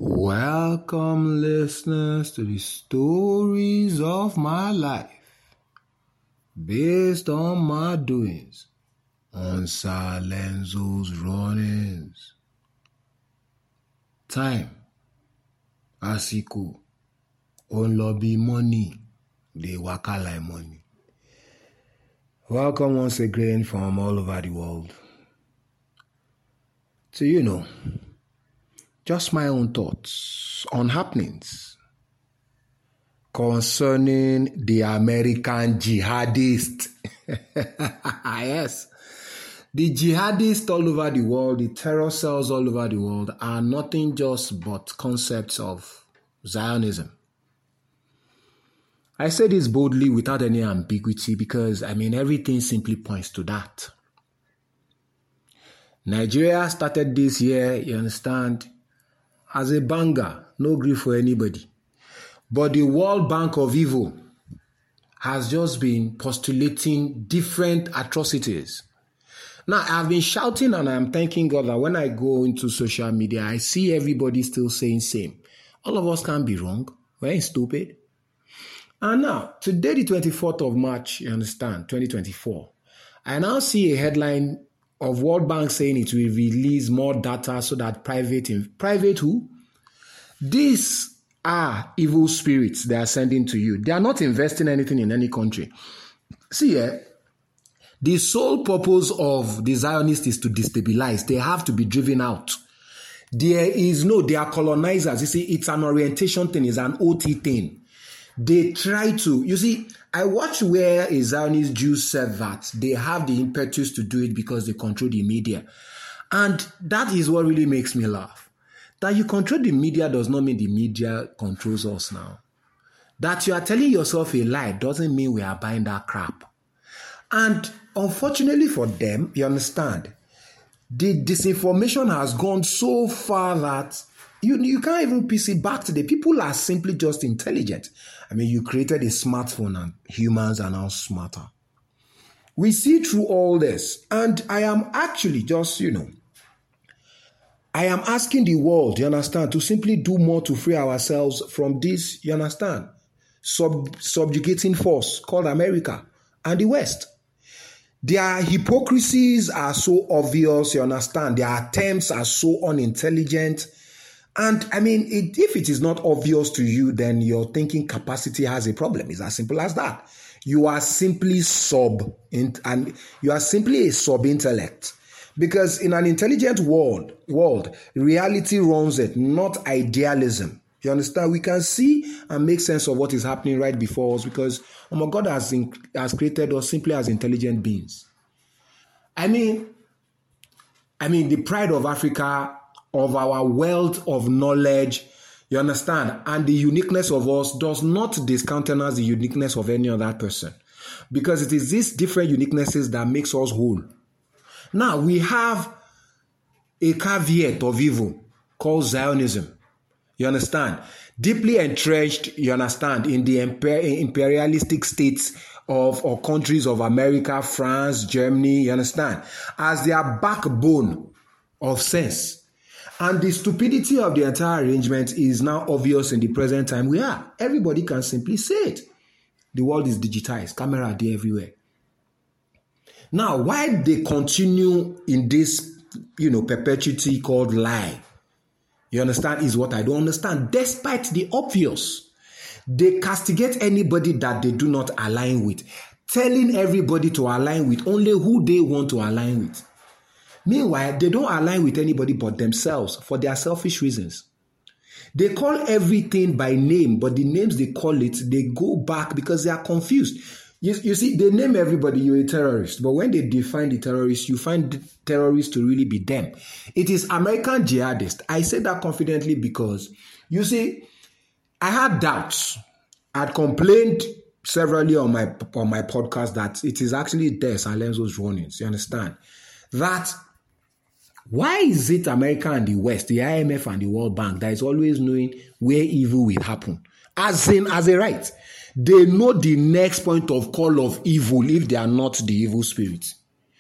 Welcome, listeners, to the stories of my life, based on my doings on Sir Lenzo's runnings. Time, àsìkò, on lobby money, they waka like money. Welcome once again from all over the world. So, just my own thoughts on happenings concerning the American jihadists. Yes. The jihadists all over the world, the terror cells all over the world are nothing just but concepts of Zionism. I say this boldly without any ambiguity because, everything simply points to that. Nigeria started this year, you understand, as a banger, no grief for anybody. But the World Bank of Evil has just been postulating different atrocities. Now, I've been shouting and I'm thanking God that when I go into social media, I see everybody still saying same. All of us can't be wrong. We ain't stupid. And now, today, the 24th of March, you understand, 2024, I now see a headline of World Bank saying it will release more data so that private who? These are evil spirits they are sending to you. They are not investing anything in any country. See, the sole purpose of the Zionists is to destabilize. They have to be driven out. They are colonizers. You see, it's an orientation thing, it's an OT thing. They try to, I watched where a Zionist Jew said that they have the impetus to do it because they control the media. And that is what really makes me laugh. That you control the media does not mean the media controls us now. That you are telling yourself a lie doesn't mean we are buying that crap. And unfortunately for them, you understand, the disinformation has gone so far that you can't even piece it back to the people are simply just intelligent. You created a smartphone and humans are now smarter. We see through all this. And I am actually just, I am asking the world, you understand, to simply do more to free ourselves from this, you understand, subjugating force called America and the West. Their hypocrisies are so obvious, you understand. Their attempts are so unintelligent. And if it is not obvious to you, then your thinking capacity has a problem. It's as simple as that. You are simply a sub-intellect. Because in an intelligent world, reality runs it, not idealism. You understand? We can see and make sense of what is happening right before us because God has created us simply as intelligent beings. The pride of Africa, of our wealth of knowledge, you understand, and the uniqueness of us does not discountenance the uniqueness of any other person. Because it is these different uniquenesses that makes us whole. Now, we have a caveat of evil called Zionism. You understand? Deeply entrenched, you understand, in the imperialistic states or countries of America, France, Germany, you understand, as their backbone of sense. And the stupidity of the entire arrangement is now obvious in the present time we are. Everybody can simply say it. The world is digitized. Camera are there everywhere. Now, why they continue in this, perpetuity called lie, you understand, is what I don't understand. Despite the obvious, they castigate anybody that they do not align with, telling everybody to align with only who they want to align with. Meanwhile, they don't align with anybody but themselves for their selfish reasons. They call everything by name, but the names they call it, they go back because they are confused. You see, they name everybody, you're a terrorist. But when they define the terrorists, you find the terrorists to really be them. It is American jihadists. I say that confidently because, you see, I had doubts. I'd complained severally on my podcast that it is actually there, Sir Lenzo's runnings. You understand? That why is it America and the West, the IMF and the World Bank, that is always knowing where evil will happen? As a right. They know the next point of call of evil if they are not the evil spirits.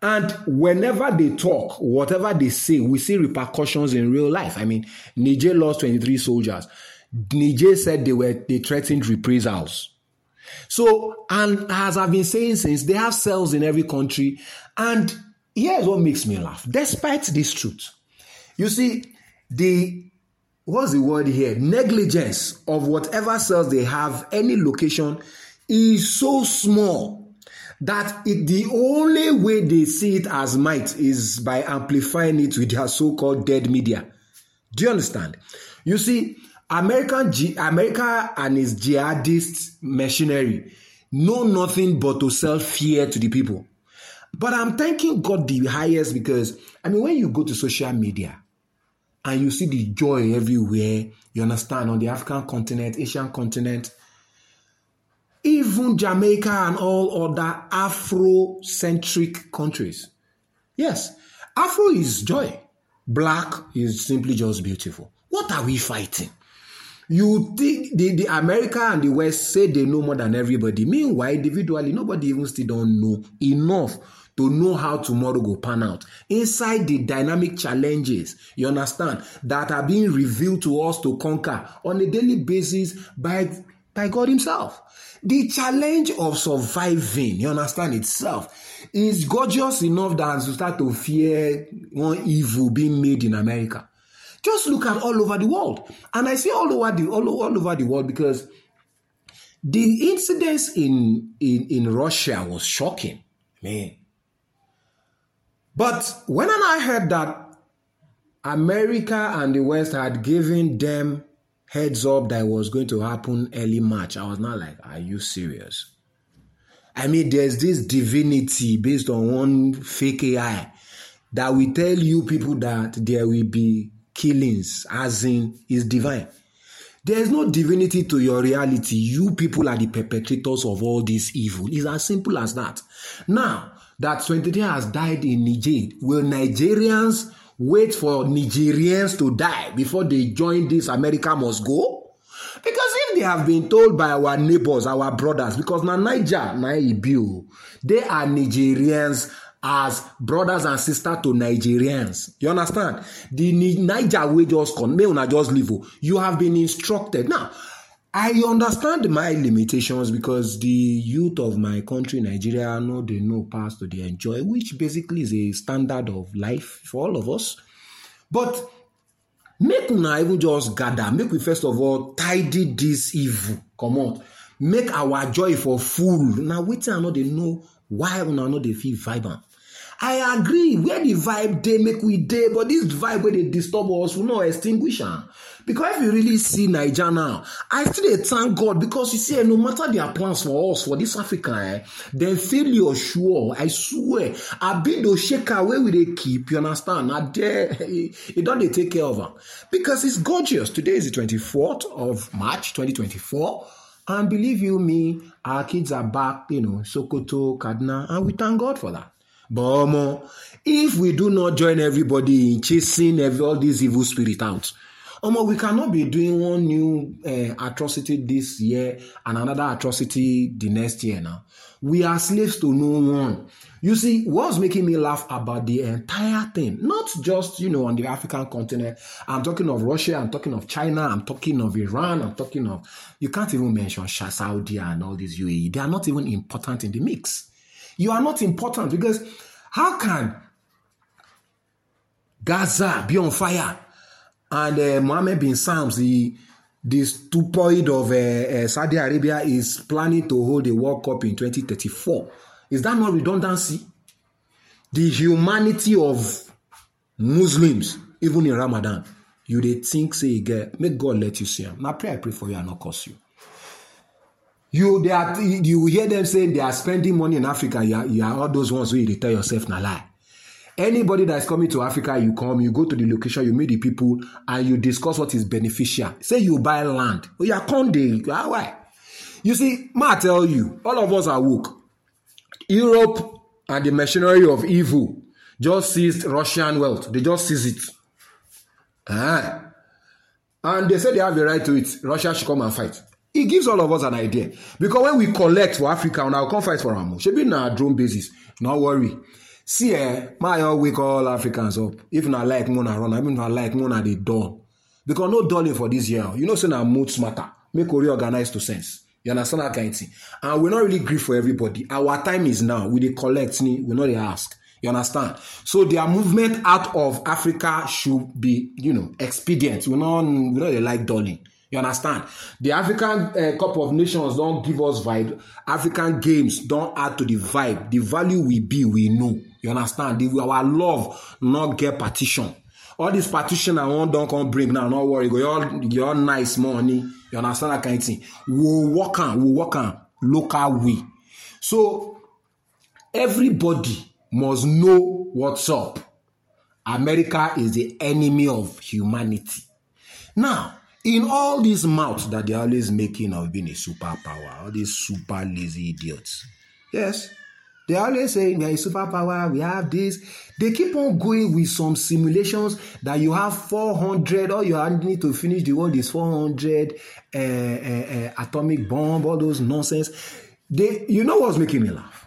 And whenever they talk, whatever they say, we see repercussions in real life. I mean, Niger lost 23 soldiers. Niger said they threatened reprisals. So, and as I've been saying since, they have cells in every country. And here's what makes me laugh. Despite this truth, you see, what's the word here? Negligence of whatever cells they have, any location, is so small that the only way they see it as might is by amplifying it with their so-called dead media. Do you understand? You see, America and its jihadist machinery know nothing but to sell fear to the people. But I'm thanking God the highest because, I mean, when you go to social media and you see the joy everywhere, you understand, on the African continent, Asian continent, even Jamaica and all other Afro-centric countries. Yes, Afro is joy. Black is simply just beautiful. What are we fighting? You think the America and the West say they know more than everybody. Meanwhile, individually, nobody even still don't know enough to know how tomorrow go pan out. Inside the dynamic challenges, you understand, that are being revealed to us to conquer on a daily basis by God himself. The challenge of surviving, you understand, itself is gorgeous enough that you start to fear one evil being made in America. Just look at all over the world. And I say all over the world because the incidents in Russia was shocking. Man. But when I heard that America and the West had given them heads up that it was going to happen early March, I was not like, are you serious? I mean, there's this divinity based on one fake AI that will tell you people that there will be killings, as in is divine. There is no divinity to your reality. You people are the perpetrators of all this evil. It's as simple as that. Now that 23 has died in Niger, will Nigerians wait for Nigerians to die before they join this America must go? Because if they have been told by our neighbors, our brothers, because now Niger, they are Nigerians as brothers and sisters to Nigerians. You understand? The Niger way just come, may una just leave. You have been instructed. Now, I understand my limitations because the youth of my country, Nigeria, they know pass to they enjoy, which basically is a standard of life for all of us. But make una even just gather. Make we first of all tidy this evil. Come on. Make our joy for full. Now, wait till I know they know why una know they feel vibrant. I agree. Where the vibe they make we day, but this vibe where they disturb us, we not extinguish them. Because if you really see Niger now, I still thank God because you see, no matter their plans for us, for this Africa, then failure sure, I swear, I be those shaker where will they keep, you understand? Now there, it don't they take care of them. Because it's gorgeous. Today is the 24th of March, 2024. And believe you me, our kids are back, Sokoto, Kaduna, and we thank God for that. But if we do not join everybody in chasing all these evil spirits out, we cannot be doing one new atrocity this year and another atrocity the next year now. We are slaves to no one. You see, what's making me laugh about the entire thing, not just, on the African continent. I'm talking of Russia, I'm talking of China, I'm talking of Iran, I'm talking of, you can't even mention Saudi and all these UAE. They are not even important in the mix. You are not important because how can Gaza be on fire and Mohammed bin Salman, the stupid of Saudi Arabia, is planning to hold a World Cup in 2034? Is that not redundancy? The humanity of Muslims, even in Ramadan, they think, say, make God let you see them. Now I pray for you and not curse you. You hear them saying they are spending money in Africa. You are all those ones where you tell yourself na lie. Anybody that is coming to Africa, you go to the location, you meet the people, and you discuss what is beneficial. Say you buy land. Oh, you are Conde. Why? You see, I tell you, all of us are woke. Europe and the machinery of evil just seized Russian wealth. They just seized it. And they say they have the right to it. Russia should come and fight. It gives all of us an idea. Because when we collect for Africa, and I'll come fight for them, should be on a drone basis. No worry. See, my wake all Africans up. If not like Mona run, I mean not like Mona they done. Because no dolling for this year. You know, say now mood smarter. Make we reorganize to sense. You understand that kind of thing? And we're not really grief for everybody. Our time is now. We dey collect, we not dey ask. You understand? So their movement out of Africa should be, expedient. We not like dolling. You understand? The African couple of nations don't give us vibe. African games don't add to the vibe. The value we be, we know. You understand? Our love not get partition. All this partition I want don't come bring now. Don't worry. You're nice money. You understand that kind of thing? We'll work on local way. So everybody must know what's up. America is the enemy of humanity. Now, in all these mouths that they're always making of being a superpower, all these super lazy idiots. Yes, they're always saying we're a superpower, we have this. They keep on going with some simulations that you have 400, all you need to finish the world is 400 atomic bomb, all those nonsense. You know what's making me laugh?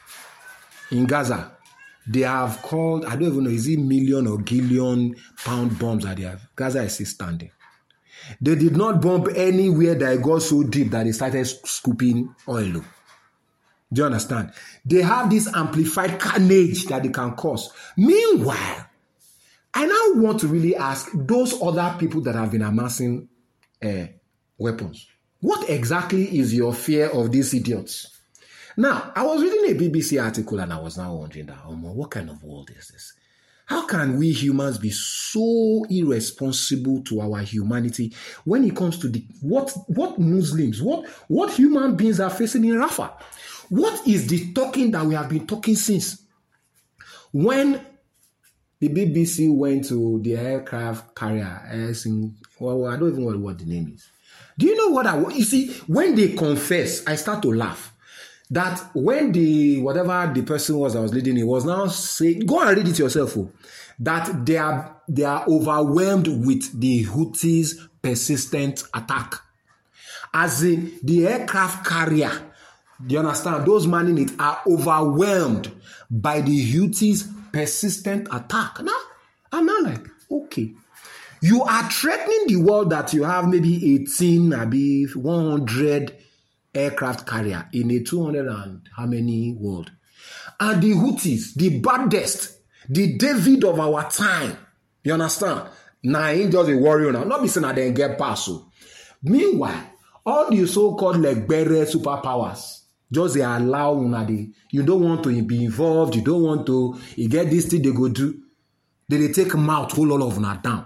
In Gaza, they have called, I don't even know, is it million or gillion pound bombs that they have? Gaza is still standing. They did not bomb anywhere that it got so deep that they started scooping oil. Do you understand? They have this amplified carnage that they can cause. Meanwhile, I now want to really ask those other people that have been amassing weapons. What exactly is your fear of these idiots? Now, I was reading a BBC article and I was now wondering that, what kind of world is this? How can we humans be so irresponsible to our humanity when it comes to what Muslims, what human beings are facing in Rafah? What is the talking that we have been talking since? When the BBC went to the aircraft carrier, I don't even know what the name is. Do you know what you see, when they confess, I start to laugh. That when whatever the person was that was leading it was now saying, go and read it yourself, that they are overwhelmed with the Houthis' persistent attack. As in the aircraft carrier, do you understand? Those manning it are overwhelmed by the Houthis' persistent attack. Now, I'm not like, okay. You are threatening the world that you have maybe 18, maybe 100 aircraft carrier in a 200 and how many world. And the Houthis, the baddest, the David of our time, you understand? Now, ain't just a warrior now. Not be saying that they get past. Meanwhile, all the so-called like better superpowers, just they allow you don't want to be involved, you don't want to, you get this thing they go do. They take mouth, hold all of them down.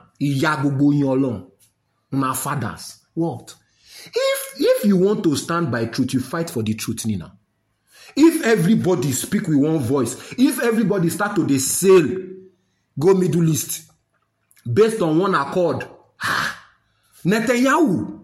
My fathers. What? If you want to stand by truth, you fight for the truth, Nina. If everybody speak with one voice, if everybody start to sail, go Middle East, based on one accord, Netanyahu,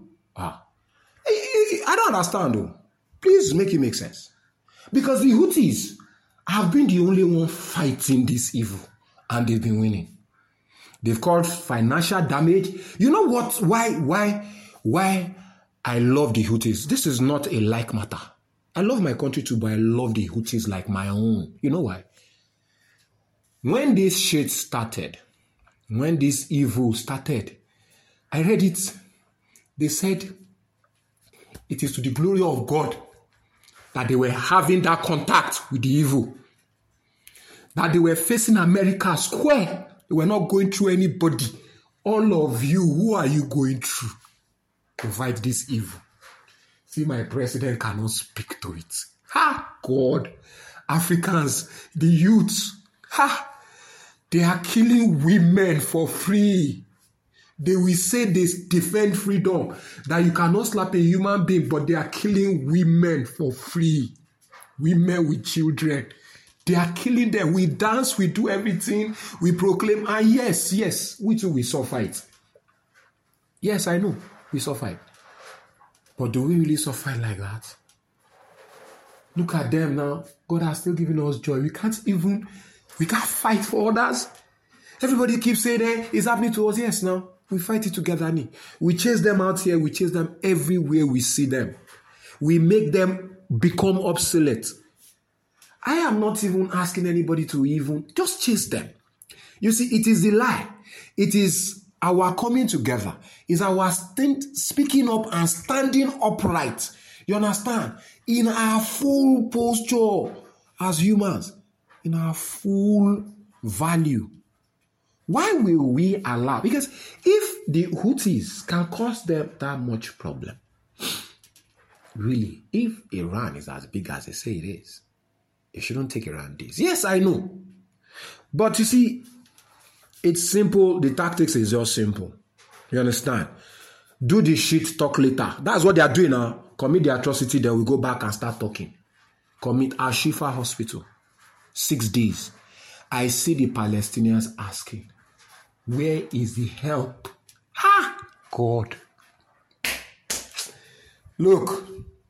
I don't understand though. Please make it make sense. Because the Houthis have been the only one fighting this evil, and they've been winning. They've caused financial damage. You know what? Why I love the Houthis? This is not a like matter. I love my country too, but I love the Houthis like my own. You know why? When this shit started, when this evil started, I read it. They said it is to the glory of God that they were having that contact with the evil. That they were facing America square. They were not going through anybody. All of you, who are you going through to fight this evil? See, my president cannot speak to it. God. Africans, the youths, they are killing women for free. They will say they defend freedom, that you cannot slap a human being, but they are killing women for free. Women with children. They are killing them. We dance, we do everything, we proclaim, and yes, we too, we suffer it. Yes, I know, we suffer it. But do we really suffer like that? Look at them now. God has still given us joy. We can't fight for others. Everybody keeps saying, it's happening to us. Yes, now. We fight it together. We chase them out here. We chase them everywhere we see them. We make them become obsolete. I am not even asking anybody to even just chase them. You see, it is the lie. It is our coming together. It's our speaking up and standing upright. You understand? In our full posture as humans, in our full value. Why will we allow? Because if the Houthis can cause them that much problem, really, if Iran is as big as they say it is, it shouldn't take Iran days. Yes, I know. But you see, it's simple. The tactics is just simple. You understand? Do the shit, talk later. That's what they are doing now. Commit the atrocity, then we go back and start talking. Commit Al-Shifa Hospital. 6 days. I see the Palestinians asking, where is the help? Ha! God. Look,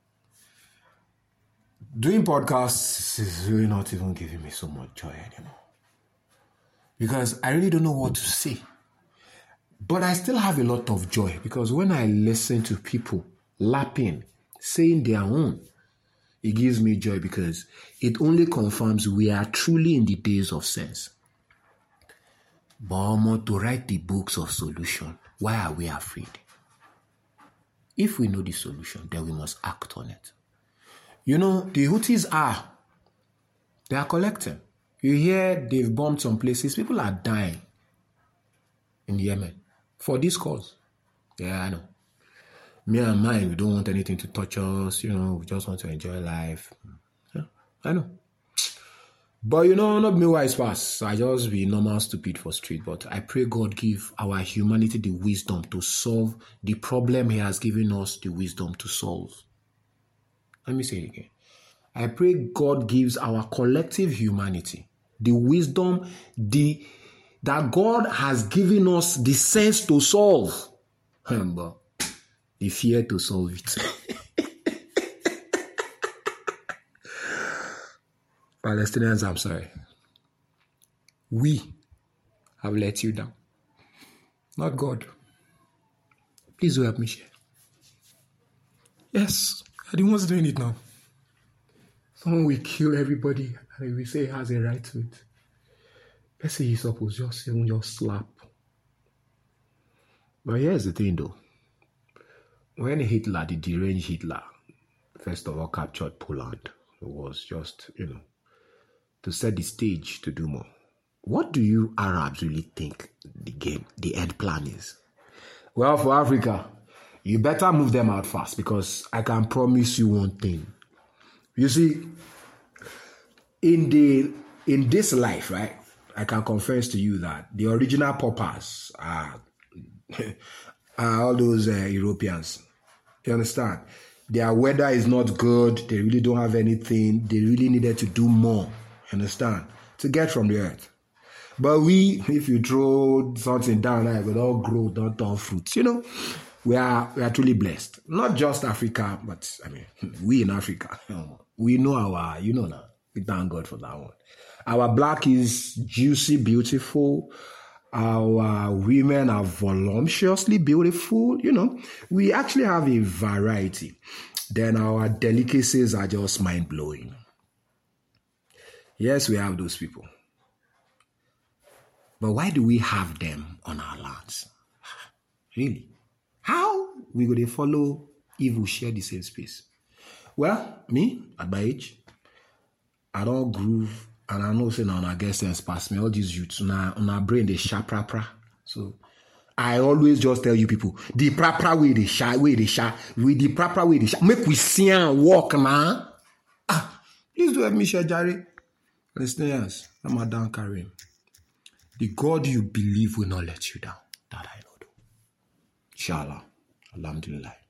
doing podcasts is really not even giving me so much joy anymore. Because I really don't know what to say. But I still have a lot of joy because when I listen to people lapping, saying their own, it gives me joy because it only confirms we are truly in the days of sense. But to write the books of solution, why are we afraid? If we know the solution, then we must act on it. You know, the Houthis they are collecting. You hear they've bombed some places. People are dying in Yemen for this cause. Yeah, I know. Me and mine, we don't want anything to touch us. You know, we just want to enjoy life. Yeah, I know. But you know, not me wise pass. I just be normal stupid for street. But I pray God give our humanity the wisdom to solve the problem He has given us the wisdom to solve. Let me say it again. I pray God gives our collective humanity the wisdom that God has given us the sense to solve. But the fear to solve it. Palestinians, I'm sorry. We have let you down. Not God. Please do help me share. Yes, I'm the ones doing it now. Someone will kill everybody and we say he has a right to it. Let's say he's supposed to just slap. But here's the thing though. When Hitler, the deranged Hitler, first of all captured Poland, it was just, to set the stage to do more. What do you Arabs really think the end plan is? Well, for Africa, you better move them out fast because I can promise you one thing. You see, in this life, right, I can confess to you that the original paupers are all those Europeans. You understand? Their weather is not good. They really don't have anything. They really needed to do more. You understand? To get from the earth. But we, if you throw something down, it will all grow, don't turn fruits. We are truly blessed. Not just Africa, but we in Africa. We know now. We thank God for that one. Our black is juicy, beautiful. Our women are voluptuously beautiful. We actually have a variety. Then our delicacies are just mind-blowing. Yes, we have those people. But why do we have them on our lands? Really? How we go to follow evil share the same space? Well, me, at my age, I don't groove. And I know, say, now, I guess, sense pass me all these youths. On our brain, they sharp, So, I always just tell you people, the proper way they sharp, with the proper way they sharp. Make we see and walk, man. Please do help me share, Jerry. Palestinians, I'm a down Karim. The God you believe will not let you down. That I know. Inshallah. Alhamdulillah.